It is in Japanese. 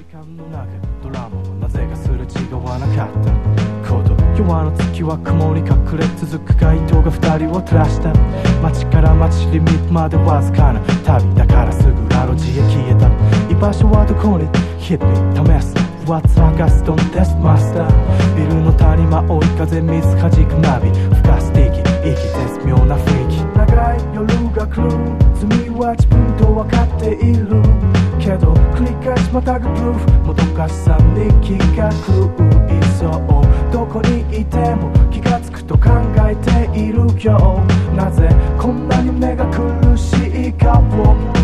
間の中ドラマはなぜかすれ違わなかったこと夜の月は雲に隠れ続く街灯が二人を照らした街から街リミットまでわずかな旅だからすぐラロジへ消えた居場所はどこに日々試すWhat's August on Test Master ビルの谷間追い風水弾くナビ吹かす息絶妙な雰囲気長い夜が来る罪は自分と分かっているけど繰り返しまたぐプルーフもどかしさに気が狂いそうどこにいても気がつくと考えているよなぜこんなに目が苦しいかを